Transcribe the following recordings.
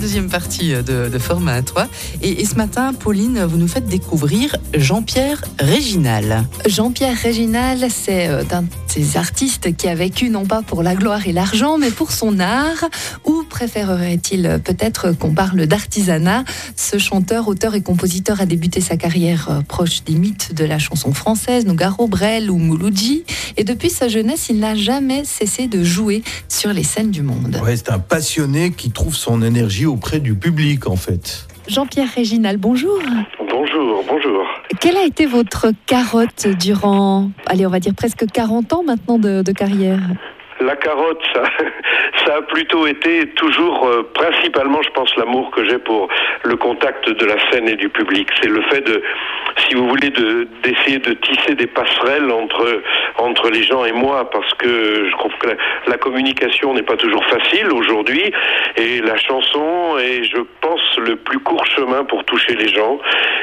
deuxième partie de Format à toi. Et ce matin, Pauline, vous nous faites découvrir Jean-Pierre Réginal. Jean-Pierre Réginal, c'est un de ces artistes qui a vécu non pas pour la gloire et l'argent, mais pour son art. Ou préférerait-il peut-être qu'on parle d'artisanat? Ce chanteur, auteur et compositeur a débuté sa carrière proche des mythes de la chanson française, Nougaro, Brel ou Mouloudji. Et depuis sa jeunesse, il n'a jamais cessé de jouer sur les scènes du monde. Ouais, c'est un passionné qui trouve son énergie auprès du public, en fait. Jean-Pierre Réginal, bonjour. Bonjour. Quelle a été votre carotte durant, on va dire presque 40 ans maintenant de carrière? La carotte, ça a plutôt été toujours, principalement, je pense, l'amour que j'ai pour le contact de la scène et du public. C'est le fait de, si vous voulez, d'essayer de tisser des passerelles entre les gens et moi, parce que je trouve que la communication n'est pas toujours facile aujourd'hui, et la chanson est, je pense, le plus court chemin pour toucher les gens,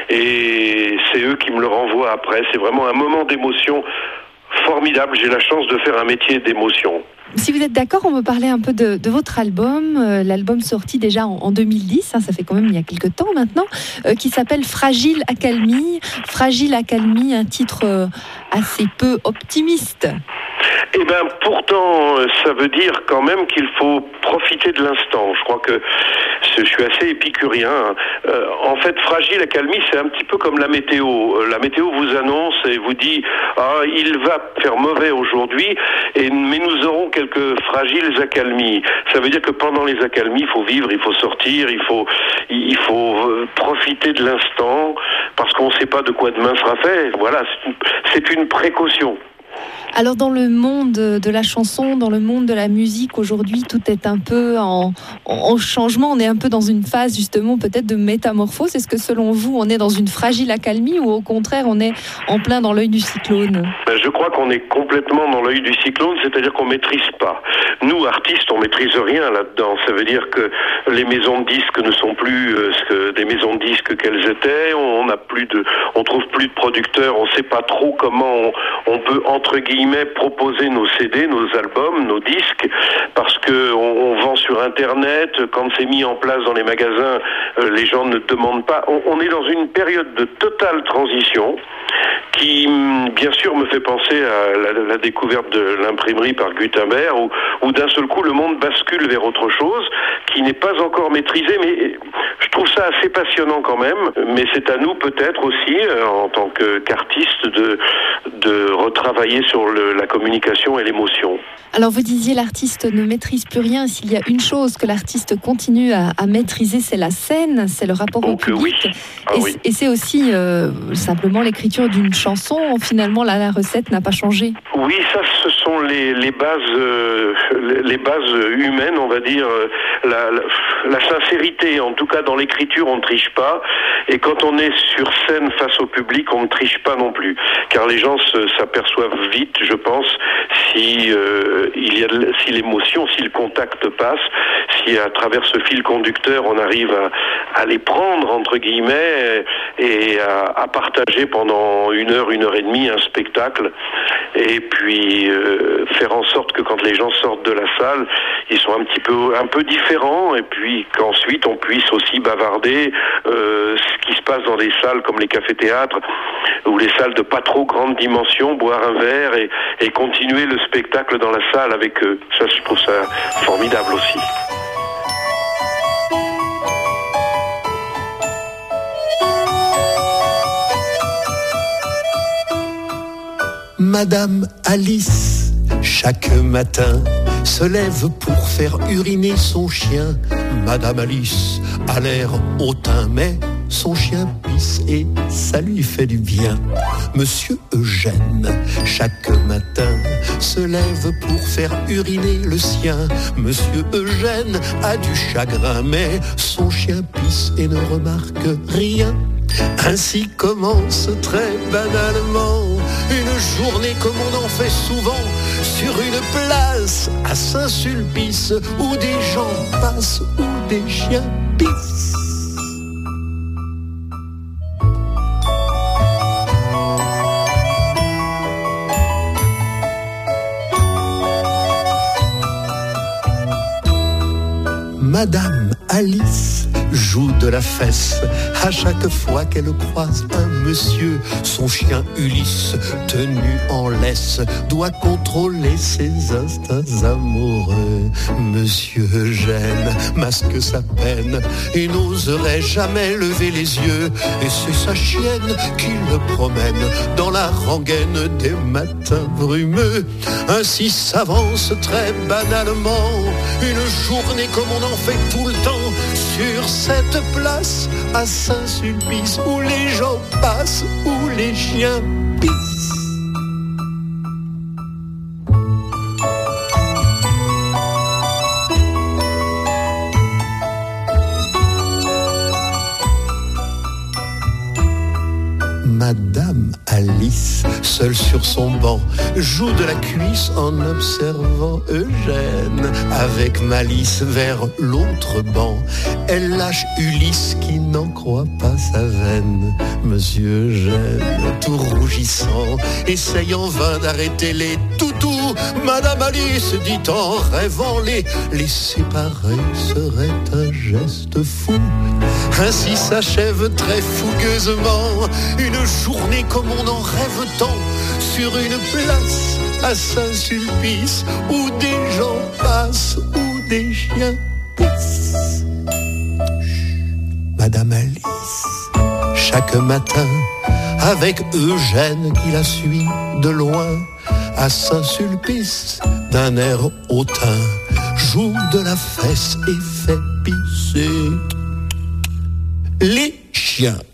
et c'est eux qui me le renvoient après. C'est vraiment un moment d'émotion formidable. J'ai la chance de faire un métier d'émotion. Si vous êtes d'accord, on veut parler un peu de votre album, l'album sorti déjà en 2010, ça fait quand même il y a quelques temps maintenant, qui s'appelle Fragile Accalmie. Fragile Accalmie, un titre assez peu optimiste. Eh bien, pourtant, ça veut dire quand même qu'il faut profiter de l'instant. Je crois que je suis assez épicurien. En fait, fragile accalmie, c'est un petit peu comme la météo. La météo vous annonce et vous dit « il va faire mauvais aujourd'hui, mais nous aurons quelques fragiles accalmies ». Ça veut dire que pendant les accalmies, il faut vivre, il faut sortir, il faut profiter de l'instant, parce qu'on ne sait pas de quoi demain sera fait. Voilà, c'est une précaution. Alors dans le monde de la chanson, dans le monde de la musique, aujourd'hui tout est un peu en changement, on est un peu dans une phase justement peut-être de métamorphose. Est-ce que selon vous on est dans une fragile accalmie ou au contraire on est en plein dans l'œil du cyclone? Je crois qu'on est complètement dans l'œil du cyclone, c'est-à-dire qu'on maîtrise pas. Nous artistes on maîtrise rien là-dedans, ça veut dire que les maisons de disques ne sont plus des maisons de disques qu'elles étaient, on trouve plus de producteurs, on sait pas trop comment on peut entre guillemets proposer nos CD, nos albums, nos disques, parce que on vend sur internet, quand c'est mis en place dans les magasins, les gens ne demandent pas. On est dans une période de totale transition qui, bien sûr, me fait penser à la découverte de l'imprimerie par Gutenberg, où d'un seul coup le monde bascule vers autre chose qui n'est pas encore maîtrisé, mais je trouve ça assez passionnant quand même. Mais c'est à nous peut-être aussi, en tant qu'artistes, de retravailler sur la communication et l'émotion. Alors vous disiez l'artiste ne maîtrise plus rien. S'il y a une chose que l'artiste continue à maîtriser, c'est la scène, c'est le rapport au public. Oui. Et c'est aussi simplement l'écriture d'une chanson. Finalement, la recette n'a pas changé. Oui, ça, ce sont les bases humaines, on va dire. La sincérité, en tout cas dans l'écriture, on ne triche pas. Et quand on est sur scène face au public, on ne triche pas non plus. Car les gens s'aperçoivent vite, je pense, si l'émotion, si le contact passe, si à travers ce fil conducteur, on arrive à les prendre, entre guillemets, et à partager pendant 1 heure, 1 heure et demie un spectacle. Et puis faire en sorte que quand les gens sortent de la salle, ils sont un peu différents, et puis qu'ensuite on puisse aussi bavarder ce qui se passe dans des salles comme les cafés-théâtres ou les salles de pas trop grande dimension, boire un verre et continuer le spectacle dans la salle avec eux. Ça, je trouve ça formidable aussi. Madame Alice, chaque matin, se lève pour faire uriner son chien. Madame Alice a l'air hautain, mais son chien pisse et ça lui fait du bien. Monsieur Eugène, chaque matin, se lève pour faire uriner le sien. Monsieur Eugène a du chagrin, mais son chien pisse et ne remarque rien. Ainsi commence très banalement une journée comme on en fait souvent sur une place à Saint-Sulpice où des gens passent, où des chiens pissent. Madame Alice joue de la fesse à chaque fois qu'elle croise un monsieur. Son chien Ulysse, tenu en laisse, doit contrôler ses instincts amoureux. Monsieur Eugène masque sa peine et n'oserait jamais lever les yeux. Et c'est sa chienne qui le promène dans la rengaine des matins brumeux. Ainsi s'avance très banalement une journée comme on en fait tout le temps sur cette place à Saint-Sulpice où les gens passent, où les chiens pissent. Madame Alice, seule sur son banc, joue de la cuisse en observant Eugène. Avec malice vers l'autre banc, elle lâche Ulysse qui n'en croit pas sa veine. Monsieur Eugène, tout rougissant, essaye en vain d'arrêter les toutous. Madame Alice dit en rêvant les séparer serait un geste fou. Ainsi s'achève très fougueusement une journée comme on en rêve tant sur une place à Saint-Sulpice où des gens passent, où des chiens pissent. Madame Alice, chaque matin, avec Eugène qui la suit de loin, à Saint-Sulpice, d'un air hautain, joue de la fesse et fait pisser les chiens.